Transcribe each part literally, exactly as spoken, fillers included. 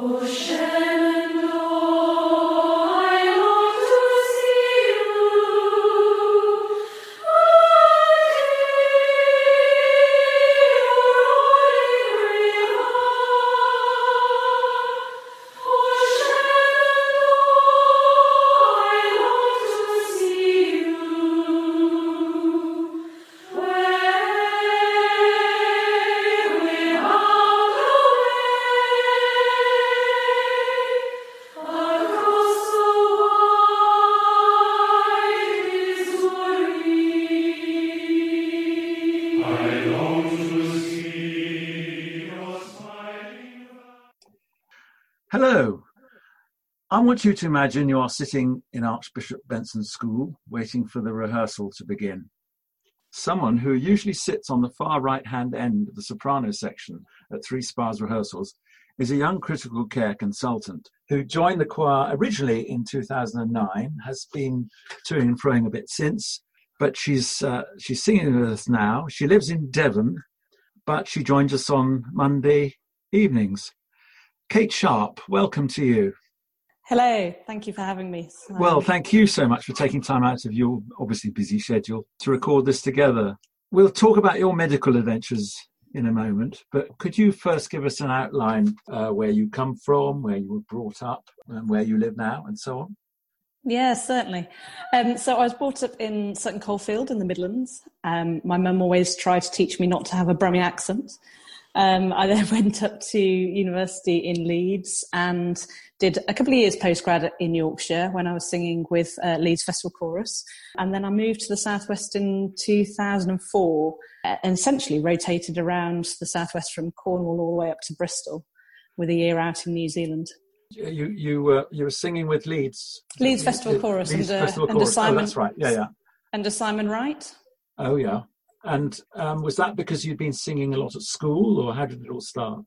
Hello. I want you to imagine you are sitting in Archbishop Benson's school, waiting for the rehearsal to begin. Someone who usually sits on the far right-hand end of the soprano section at Three Spires rehearsals is a young critical care consultant who joined the choir originally in two thousand nine, has been toing and froing a bit since, but she's uh, she's singing with us now. She lives in Devon, but she joins us on Monday evenings. Kate Sharp, welcome to you. Hello, thank you for having me. Well, thank you so much for taking time out of your obviously busy schedule to record this together. We'll talk about your medical adventures in a moment, but could you first give us an outline uh, where you come from, where you were brought up, and where you live now, and so on? Yeah, certainly. Um, so I was brought up in Sutton Coldfield in the Midlands. Um, my mum always tried to teach me not to have a Brummie accent. Um, I then went up to university in Leeds and did a couple of years postgrad in Yorkshire when I was singing with uh, Leeds Festival Chorus. And then I moved to the Southwest in two thousand four and essentially rotated around the Southwest from Cornwall all the way up to Bristol with a year out in New Zealand. You you were you were singing with Leeds Leeds Festival Le- Chorus Leeds under, Festival under Chorus. Simon. Oh, that's right. Yeah, yeah. Under Simon Wright. Oh, yeah. And um, was that because you'd been singing a lot at school, or how did it all start?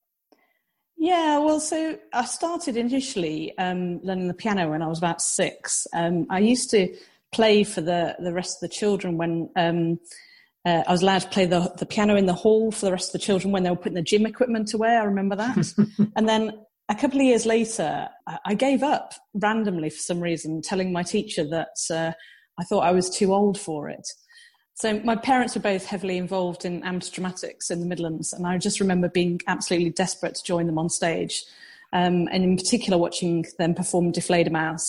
Yeah, well, so I started initially um, learning the piano when I was about six. Um, I used to play for the, the rest of the children when um, uh, I was allowed to play the, the piano in the hall for the rest of the children when they were putting the gym equipment away. I remember that. And then a couple of years later, I gave up randomly for some reason, telling my teacher that uh, I thought I was too old for it. So my parents were both heavily involved in amateur dramatics in the Midlands, and I just remember being absolutely desperate to join them on stage, um, and in particular watching them perform Die Fledermaus.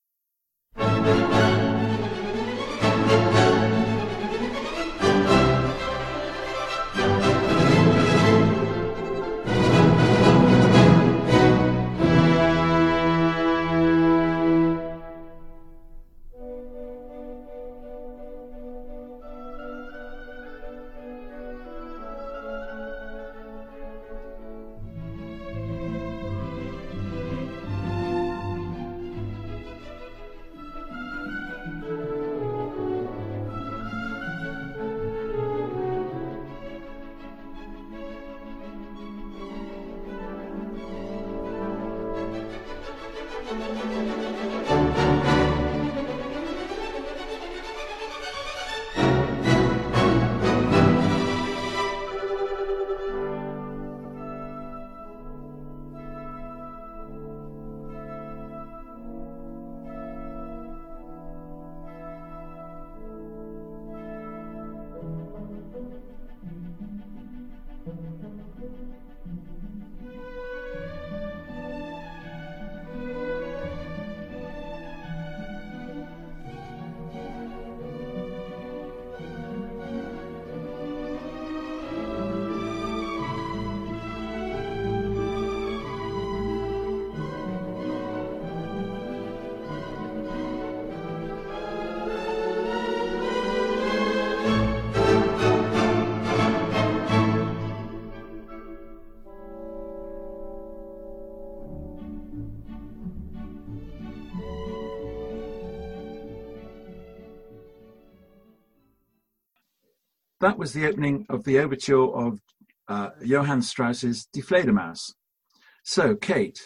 That was the opening of the overture of uh, Johann Strauss's Die Fledermaus. So, Kate,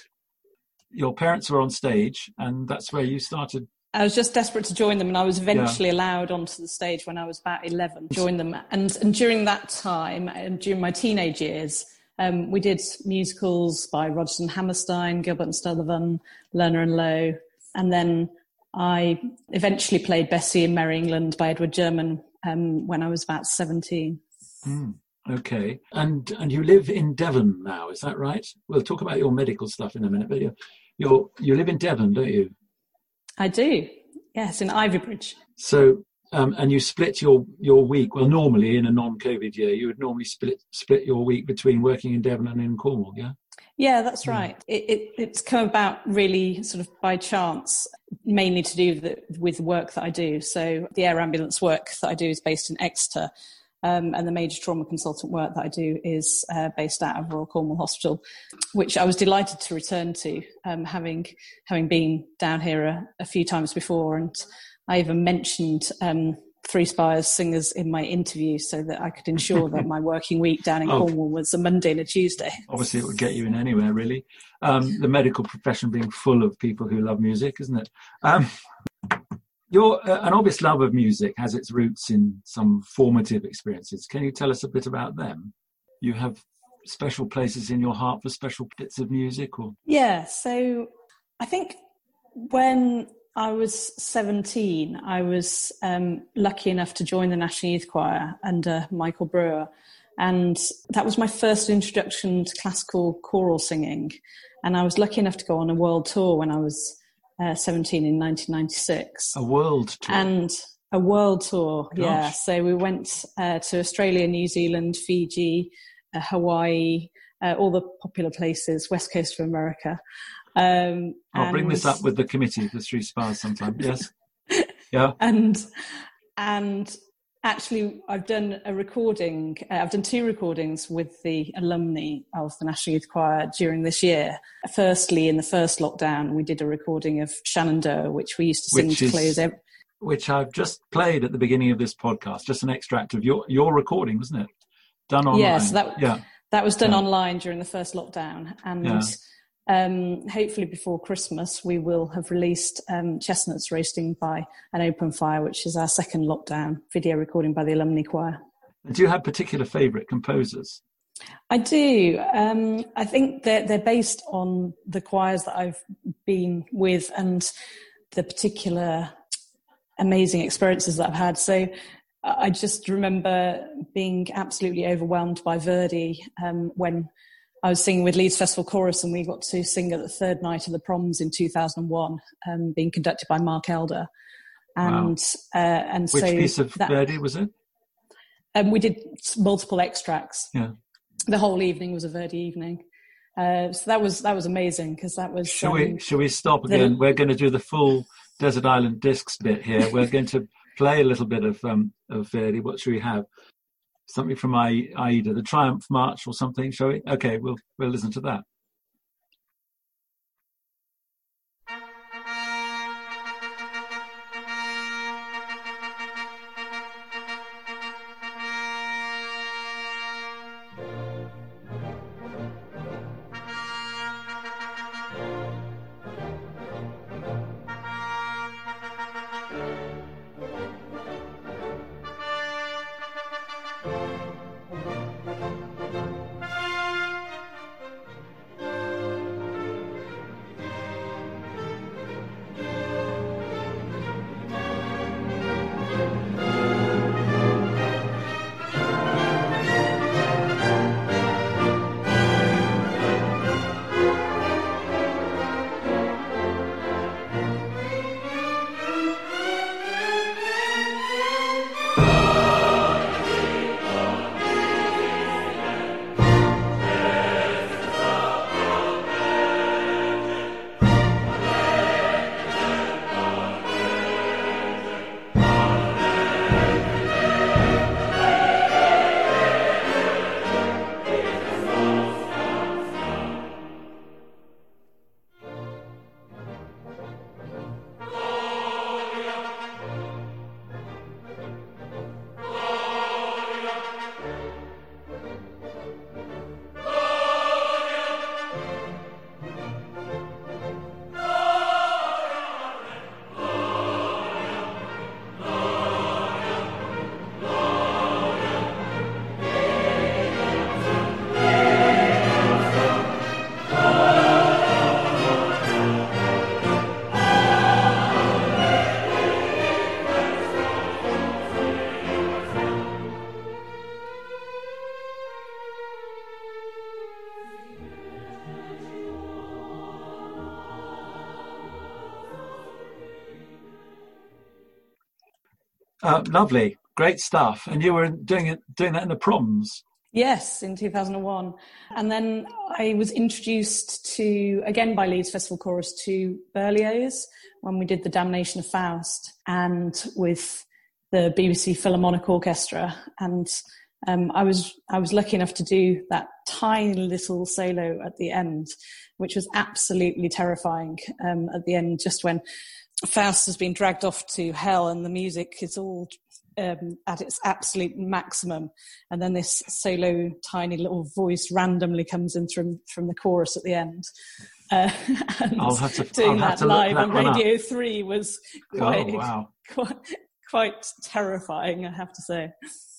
your parents were on stage, and that's where you started. I was just desperate to join them, and I was eventually yeah. allowed onto the stage when I was about eleven to join them. And, and during that time, and during my teenage years, Um, we did musicals by Rodgers and Hammerstein, Gilbert and Sullivan, Lerner and Loewe, and then I eventually played Bessie in Merry England by Edward German um, when I was about seventeen. Mm, okay. And and you live in Devon now, is that right? We'll talk about your medical stuff in a minute, but you you you live in Devon, don't you? I do, yes, in Ivybridge. So, um, and you split your, your week, well, normally in a non-COVID year, you would normally split split your week between working in Devon and in Cornwall, yeah? Yeah, that's right. It, it, it's come about really sort of by chance, mainly to do with, the, with work that I do. So the air ambulance work that I do is based in Exeter, um, and the major trauma consultant work that I do is uh, based out of Royal Cornwall Hospital, which I was delighted to return to, um, having having been down here a, a few times before. And I even mentioned um, Three Spires singers in my interview so that I could ensure that my working week down in oh, Cornwall was a Monday and a Tuesday. Obviously, it would get you in anywhere, really. Um, the medical profession being full of people who love music, isn't it? Um, your uh, an obvious love of music has its roots in some formative experiences. Can you tell us a bit about them? You have special places in your heart for special bits of music, or? Yeah, so I think when I was seventeen, I was um, lucky enough to join the National Youth Choir under Michael Brewer. And that was my first introduction to classical choral singing. And I was lucky enough to go on a world tour when I was uh, seventeen in nineteen ninety-six. A world tour? And a world tour, Gosh. yeah. So we went uh, to Australia, New Zealand, Fiji, uh, Hawaii, uh, all the popular places, west coast of America. Um, I'll and, bring this up with the committee for Three Spires sometime. Yes. Yeah. And and actually, I've done a recording. Uh, I've done two recordings with the alumni of the National Youth Choir during this year. Firstly, in the first lockdown, we did a recording of Shenandoah, which we used to sing which to is, close every. Which I've just played at the beginning of this podcast. Just an extract of your your recording, wasn't it? Done online. Yes, that yeah. that was done yeah. online during the first lockdown, and. Yeah. Um, hopefully before Christmas, we will have released um, Chestnuts Roasting by an Open Fire, which is our second lockdown video recording by the Alumni Choir. Do you have particular favourite composers? I do. Um, I think they're, they're based on the choirs that I've been with and the particular amazing experiences that I've had. So I just remember being absolutely overwhelmed by Verdi um, when I was singing with Leeds Festival Chorus, and we got to sing at the third night of the Proms in two thousand one, um, being conducted by Mark Elder. And wow. uh, and Which so piece of that, Verdi was it? Um, we did multiple extracts. Yeah. The whole evening was a Verdi evening. Uh, so that was that was amazing because that was. Shall um, we? Shall we stop again? The, We're going to do the full Desert Island Discs bit here. We're going to play a little bit of um, of Verdi. What should we have? Something from Aida, the Triumph March or something, shall we? Okay, we'll we'll listen to that. Uh, lovely, great stuff. And you were doing it, doing that in the proms. Yes, in two thousand one. And then I was introduced to, again by Leeds Festival Chorus, to Berlioz when we did The Damnation of Faust, and with the B B C Philharmonic Orchestra. And um, I was I was lucky enough to do that tiny little solo at the end, which was absolutely terrifying um, at the end, just when Faust has been dragged off to hell and the music is all um, at its absolute maximum, and then this solo tiny little voice randomly comes in from, from the chorus at the end. Uh, and I'll have to, doing I'll have that to live that on Radio up. three was quite, oh, wow. quite, quite terrifying, I have to say.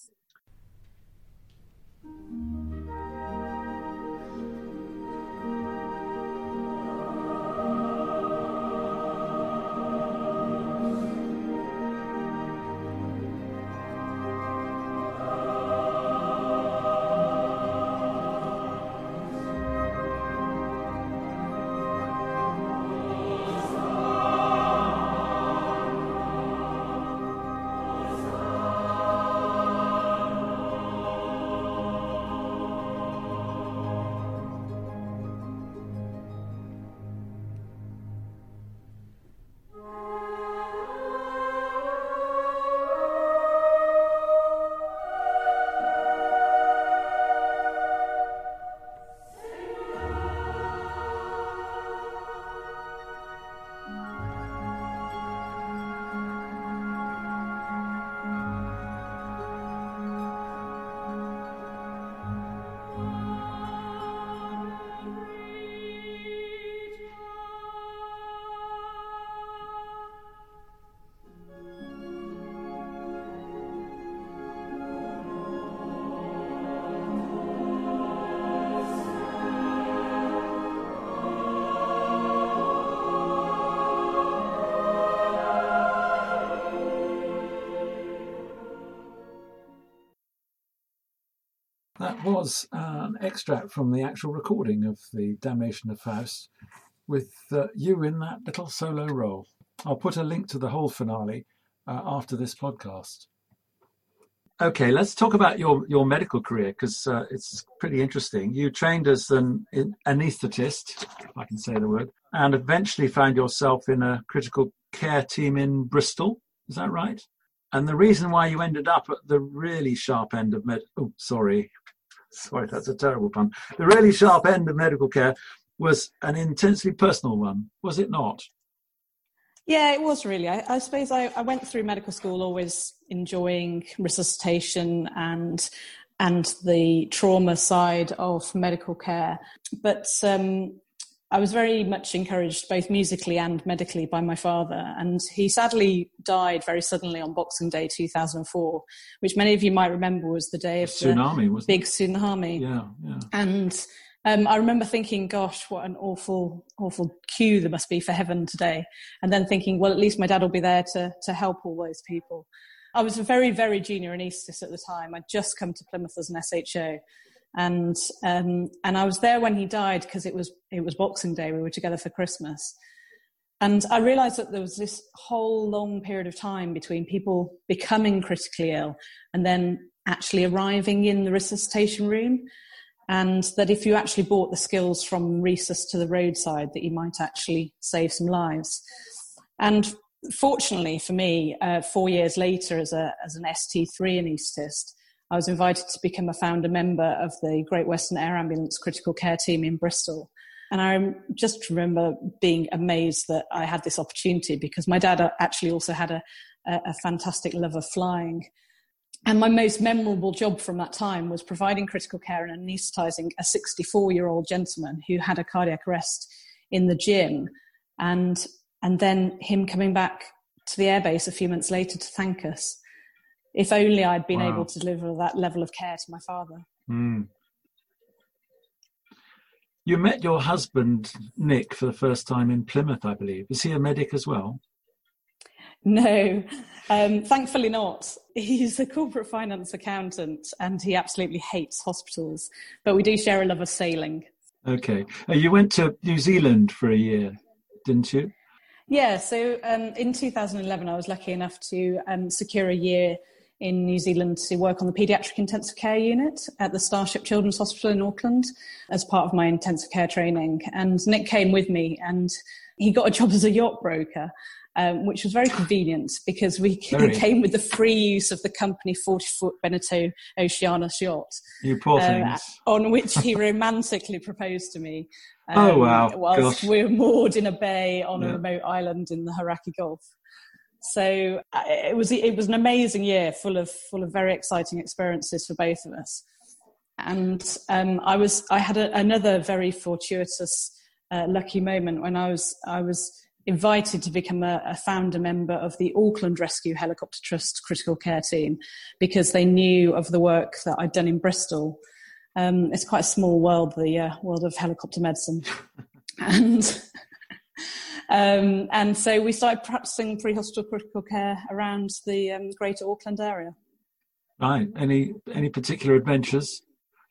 That was uh, an extract from the actual recording of The Damnation of Faust, with uh, you in that little solo role. I'll put a link to the whole finale uh, after this podcast. Okay, let's talk about your, your medical career, because uh, it's pretty interesting. You trained as an anaesthetist, if I can say the word, and eventually found yourself in a critical care team in Bristol. Is that right? And the reason why you ended up at the really sharp end of med... Oh, sorry. Sorry, that's a terrible pun. The really sharp end of medical care was an intensely personal one, was it not? Yeah, it was really. I, I suppose I, I went through medical school always enjoying resuscitation and and the trauma side of medical care. But um, I was very much encouraged both musically and medically by my father. And he sadly died very suddenly on Boxing Day two thousand four, which many of you might remember was the day of the tsunami, wasn't big it? tsunami. Yeah, yeah. And um, I remember thinking, gosh, what an awful, awful queue there must be for heaven today. And then thinking, well, at least my dad will be there to, to help all those people. I was a very, very junior anaesthetist at the time. I'd just come to Plymouth as an S H O. And um, and I was there when he died because it was it was Boxing Day. We were together for Christmas, and I realised that there was this whole long period of time between people becoming critically ill and then actually arriving in the resuscitation room, and that if you actually brought the skills from resus to the roadside, that you might actually save some lives. And fortunately for me, uh, four years later, as a as an S T three anaesthetist, I was invited to become a founder member of the Great Western Air Ambulance critical care team in Bristol. And I just remember being amazed that I had this opportunity because my dad actually also had a, a, a fantastic love of flying. And my most memorable job from that time was providing critical care and anaesthetising a sixty-four-year-old gentleman who had a cardiac arrest in the gym. And, and then him coming back to the airbase a few months later to thank us. If only I'd been Wow. able to deliver that level of care to my father. Mm. You met your husband, Nick, for the first time in Plymouth, I believe. Is he a medic as well? No, um, thankfully not. He's a corporate finance accountant and he absolutely hates hospitals. But we do share a love of sailing. Okay. Uh, you went to New Zealand for a year, didn't you? Yeah, so um, in two thousand eleven, I was lucky enough to um, secure a year in New Zealand to work on the paediatric intensive care unit at the Starship Children's Hospital in Auckland as part of my intensive care training. And Nick came with me, and he got a job as a yacht broker, um, which was very convenient because we very. came with the free use of the company forty-foot Beneteau Oceanus yacht. You poor things. Uh, on which he romantically proposed to me. Um, oh, wow. Whilst Gosh. we were moored in a bay on yeah. a remote island in the Hauraki Gulf. So uh, it was it was an amazing year, full of full of very exciting experiences for both of us. And um, I was I had a, another very fortuitous, uh, lucky moment when I was I was invited to become a, a founder member of the Auckland Rescue Helicopter Trust critical care team because they knew of the work that I'd done in Bristol. Um, it's quite a small world, the uh, world of helicopter medicine. and um, and so we started practicing pre-hospital critical care around the um, greater Auckland area. Right. Any any particular adventures?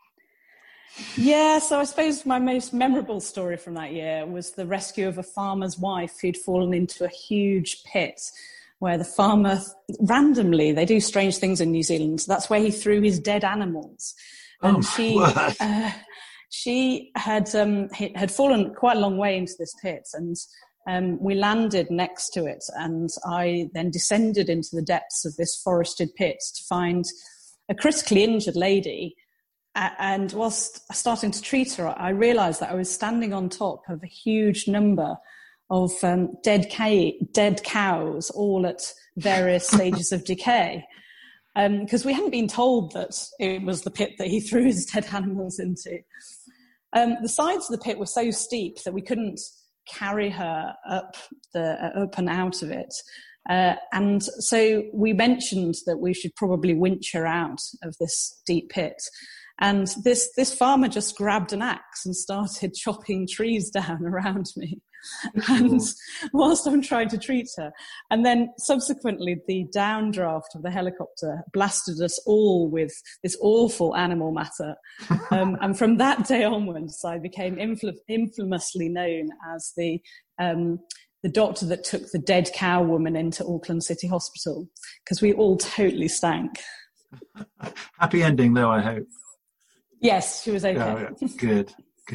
Yeah, so I suppose my most memorable story from that year was the rescue of a farmer's wife who'd fallen into a huge pit where the farmer, randomly, they do strange things in New Zealand, so that's where he threw his dead animals. And oh, she uh, she had um, had fallen quite a long way into this pit, and um, we landed next to it. And I then descended into the depths of this forested pit to find a critically injured lady. Uh, and whilst starting to treat her, I realised that I was standing on top of a huge number of um, dead ca- dead cows, all at various stages of decay. Because um, we hadn't been told that it was the pit that he threw his dead animals into. Um, the sides of the pit were so steep that we couldn't carry her up the uh, up and out of it. Uh, and so we mentioned that we should probably winch her out of this deep pit. And this, this farmer just grabbed an axe and started chopping trees down around me. And whilst I'm trying to treat her. And then subsequently the downdraft of the helicopter blasted us all with this awful animal matter. Um, and from that day onwards, I became infl- infamously known as the um, the doctor that took the dead cow woman into Auckland City Hospital, because we all totally stank. Happy ending though, I hope. Yes, she was okay. Oh, yeah. Good. Good.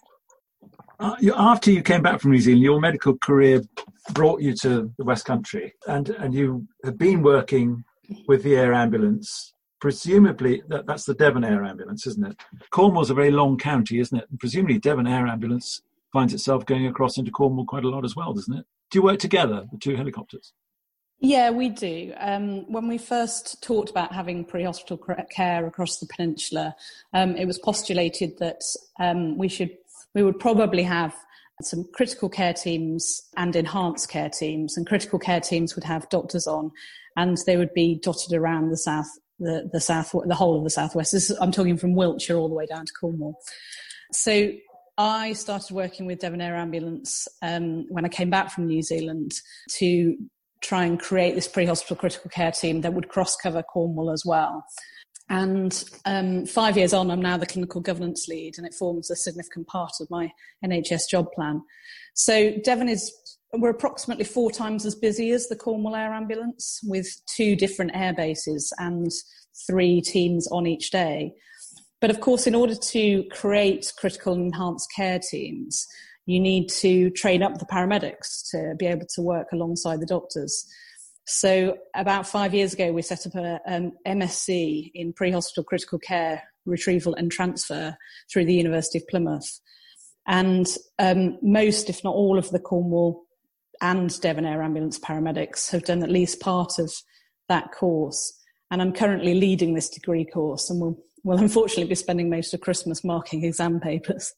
Uh, you, after you came back from New Zealand, your medical career brought you to the West Country, and, and you have been working with the air ambulance. Presumably, that, that's the Devon Air Ambulance, isn't it? Cornwall's a very long county, isn't it? And presumably, Devon Air Ambulance finds itself going across into Cornwall quite a lot as well, doesn't it? Do you work together, the two helicopters? Yeah, we do. Um, when we first talked about having pre-hospital care across the peninsula, um, it was postulated that um, we should, we would probably have some critical care teams and enhanced care teams, and critical care teams would have doctors on, and they would be dotted around the south, the the south, the whole of the southwest. This is, I'm talking from Wiltshire all the way down to Cornwall. So I started working with Devon Air Ambulance um, when I came back from New Zealand to try and create this pre-hospital critical care team that would cross-cover Cornwall as well. And um, five years on, I'm now the clinical governance lead, and it forms a significant part of my N H S job plan. So Devon is, we're approximately four times as busy as the Cornwall Air Ambulance, with two different air bases and three teams on each day. But of course, in order to create critical and enhanced care teams, you need to train up the paramedics to be able to work alongside the doctors. So about five years ago, we set up a um, M S c in pre-hospital critical care, retrieval and transfer through the University of Plymouth. And um, most, if not all, of the Cornwall and Devon Air Ambulance paramedics have done at least part of that course. And I'm currently leading this degree course, and will will unfortunately be spending most of Christmas marking exam papers.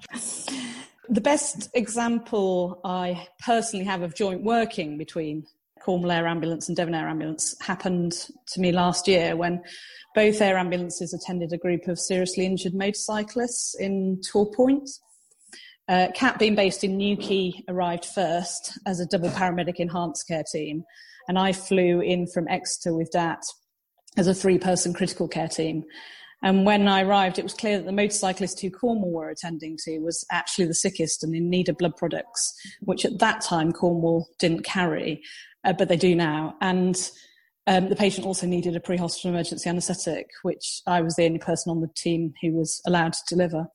The best example I personally have of joint working between Cornwall Air Ambulance and Devon Air Ambulance happened to me last year when both air ambulances attended a group of seriously injured motorcyclists in Tor Point. Uh, Cat, being based in Newquay, arrived first as a double paramedic enhanced care team, and I flew in from Exeter with D A T as a three-person critical care team. And when I arrived, it was clear that the motorcyclist who Cornwall were attending to was actually the sickest and in need of blood products, which at that time Cornwall didn't carry, uh, but they do now. And um, the patient also needed a pre-hospital emergency anaesthetic, which I was the only person on the team who was allowed to deliver.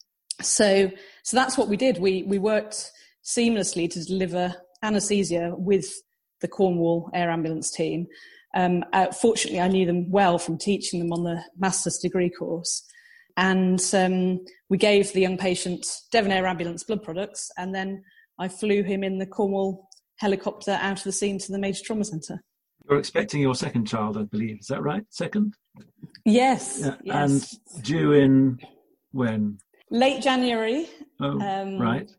So, so that's what we did. We we worked seamlessly to deliver anaesthesia with the Cornwall Air Ambulance team. Um, uh, fortunately, I knew them well from teaching them on the master's degree course. And um, we gave the young patient Devon Air Ambulance blood products, and then I flew him in the Cornwall helicopter out of the scene to the Major Trauma Centre. You're expecting your second child, I believe. Is that right? Second? Yes. Yeah. yes. And due in when? Late January. Oh, um, right.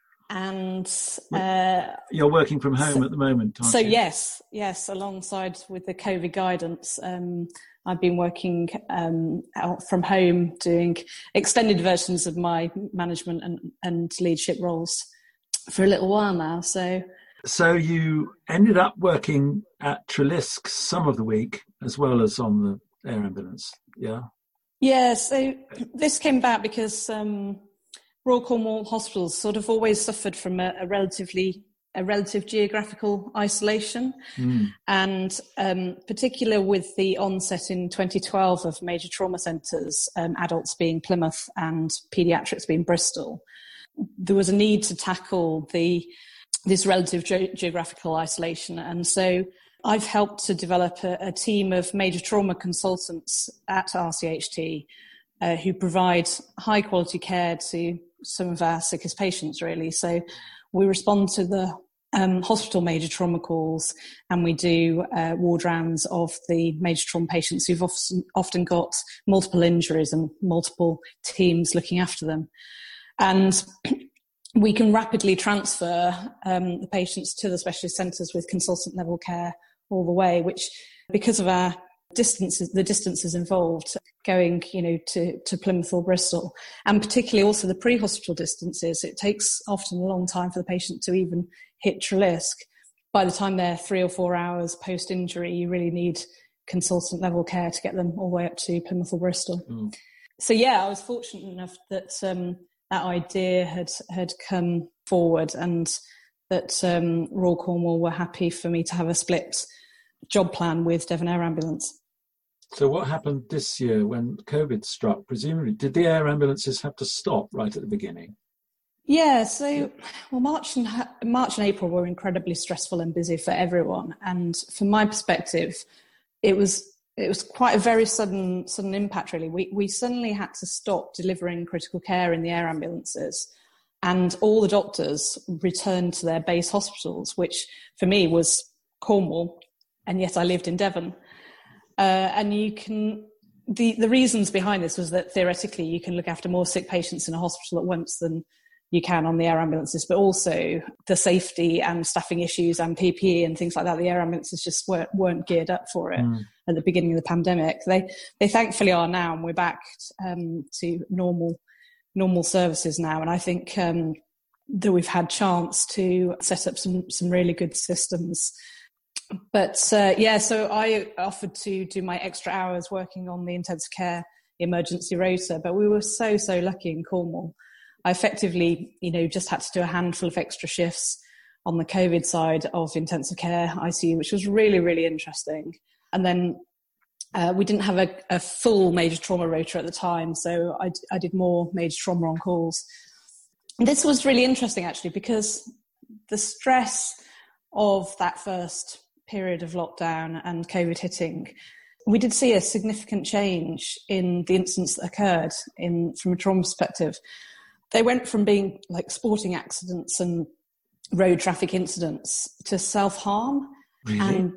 And uh, you're working from home so, at the moment, aren't so you? yes, yes. Alongside with the COVID guidance, um, I've been working um, out from home, doing extended versions of my management and, and leadership roles for a little while now. So, so you ended up working at Treliske some of the week, as well as on the air ambulance. Yeah. Yeah. So this came about because. Um, Royal Cornwall Hospitals sort of always suffered from a, a relatively a relative geographical isolation, mm. and um, particular with the onset in twenty twelve of major trauma centres, um, adults being Plymouth and paediatrics being Bristol, there was a need to tackle the this relative ge- geographical isolation, and so I've helped to develop a, a team of major trauma consultants at R C H T uh, who provide high quality care to some of our sickest patients, really. So we respond to the um, hospital major trauma calls, and we do uh, ward rounds of the major trauma patients who've often, often got multiple injuries and multiple teams looking after them. And we can rapidly transfer um, the patients to the specialist centres with consultant level care all the way, which, because of our distances, the distances involved going, you know, to, to Plymouth or Bristol, and particularly also the pre-hospital distances, it takes often a long time for the patient to even hit Treliske. By the time they're three or four hours post-injury, you really need consultant level care to get them all the way up to Plymouth or Bristol. Mm. So yeah, I was fortunate enough that um, that idea had had come forward, and that um, Royal Cornwall were happy for me to have a split job plan with Devon Air Ambulance. So what happened this year when COVID struck? Presumably, did the air ambulances have to stop right at the beginning? Yeah, so well, March and March and April were incredibly stressful and busy for everyone, and from my perspective, it was it was quite a very sudden sudden impact. Really, we we suddenly had to stop delivering critical care in the air ambulances, and all the doctors returned to their base hospitals, which for me was Cornwall, and yet I lived in Devon. Uh, and you can, the, the reasons behind this was that theoretically you can look after more sick patients in a hospital at once than you can on the air ambulances, but also the safety and staffing issues and P P E and things like that. The air ambulances just weren't, weren't geared up for it mm. at the beginning of the pandemic. They they thankfully are now, and we're back um, to normal normal services now. And I think um, that we've had chance to set up some some really good systems. But uh, yeah, so I offered to do my extra hours working on the intensive care emergency rota, but we were so, so lucky in Cornwall. I effectively, you know, just had to do a handful of extra shifts on the COVID side of intensive care I C U, which was really, really interesting. And then uh, we didn't have a, a full major trauma rota at the time, so I, I did more major trauma on calls. And this was really interesting, actually, because the stress of that first period of lockdown and COVID hitting, we did see a significant change in the incidents that occurred in from a trauma perspective. They went from being like sporting accidents and road traffic incidents to self-harm. Really? And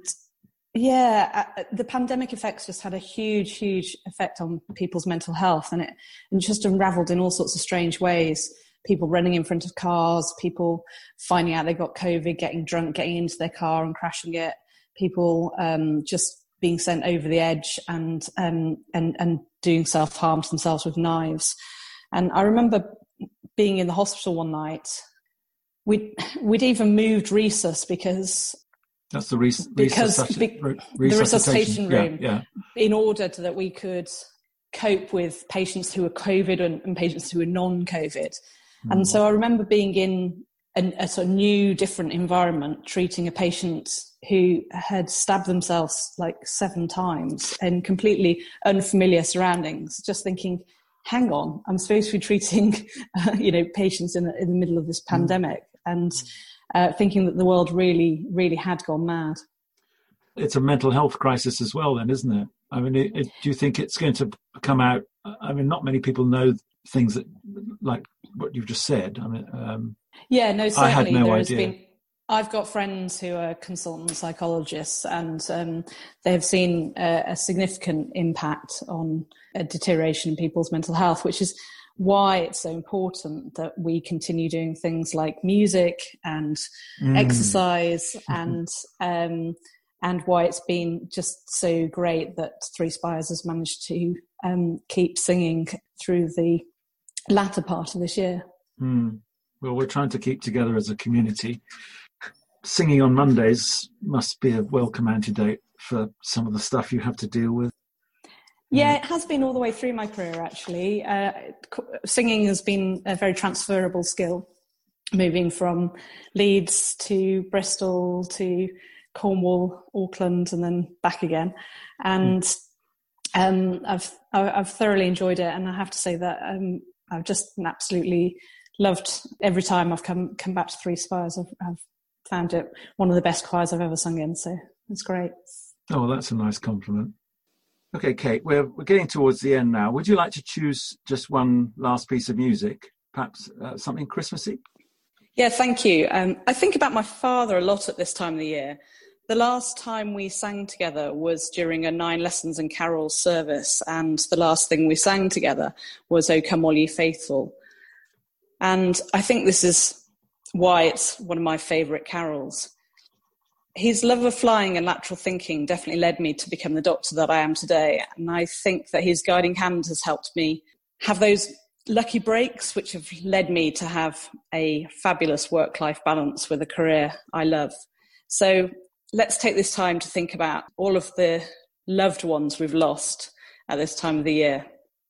yeah, uh, the pandemic effects just had a huge, huge effect on people's mental health, and it and just unraveled in all sorts of strange ways. People running in front of cars, people finding out they got COVID, getting drunk, getting into their car and crashing it, people um, just being sent over the edge and um, and and doing self-harm to themselves with knives. And I remember being in the hospital one night. We'd, we'd even moved resus because... That's the res- because resuscita- be, resuscitation. the resuscitation room, yeah, yeah. in order to, that we could cope with patients who are COVID and, and patients who are non-COVID. Mm. And so I remember being in a, a sort of new, different environment, treating a patient who had stabbed themselves like seven times in completely unfamiliar surroundings, just thinking, hang on, I'm supposed to be treating, uh, you know, patients in the, in the middle of this pandemic, mm. and uh, thinking that the world really, really had gone mad. It's a mental health crisis as well then, isn't it? I mean, it, it, do you think it's going to come out? I mean, not many people know things that, like what you've just said. I mean, um, yeah, no, certainly. I had no there idea. Has been, I've got friends who are consultant psychologists, and um, they have seen a, a significant impact on a deterioration in people's mental health, which is why it's so important that we continue doing things like music and mm. exercise, and um, and why it's been just so great that Three Spires has managed to um, keep singing through the latter part of this year. Mm. Well, we're trying to keep together as a community. Singing on Mondays must be a welcome antidote for some of the stuff you have to deal with. Yeah, it has been all the way through my career, actually. Uh, singing has been a very transferable skill, moving from Leeds to Bristol to Cornwall, Auckland, and then back again. And mm. um, I've I've thoroughly enjoyed it, and I have to say that um, I've just absolutely loved every time I've come come back to Three Spires. I've, I've found it one of the best choirs I've ever sung in, so it's great. Oh, that's a nice compliment. Okay, Kate, we're we're getting towards the end now. Would you like to choose just one last piece of music, perhaps uh, something Christmassy? Yeah, thank you. Um, I think about my father a lot at this time of the year. The last time we sang together was during a Nine Lessons and Carols service, and the last thing we sang together was O Come All Ye Faithful. And I think this is why it's one of my favourite carols. His love of flying and lateral thinking definitely led me to become the doctor that I am today. And I think that his guiding hand has helped me have those lucky breaks, which have led me to have a fabulous work-life balance with a career I love. So let's take this time to think about all of the loved ones we've lost at this time of the year.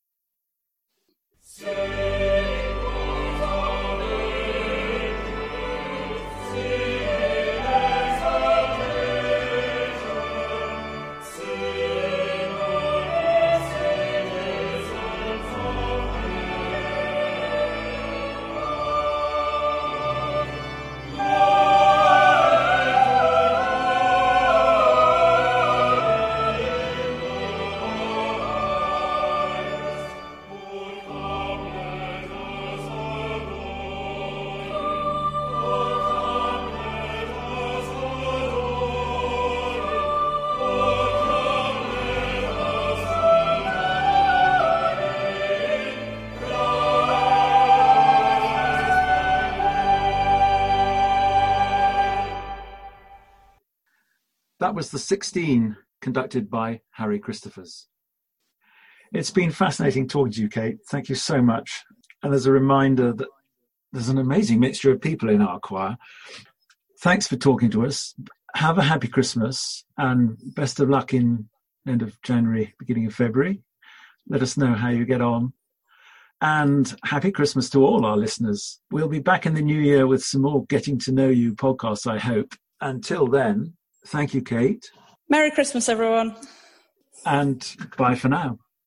That was the sixteen conducted by Harry Christophers. It's been fascinating talking to you, Kate. Thank you so much. And as a reminder that there's an amazing mixture of people in our choir. Thanks for talking to us. Have a happy Christmas and best of luck in end of January, beginning of February. Let us know how you get on. And happy Christmas to all our listeners. We'll be back in the new year with some more Getting to Know You podcasts, I hope. Until then, thank you, Kate. Merry Christmas, everyone. And bye for now.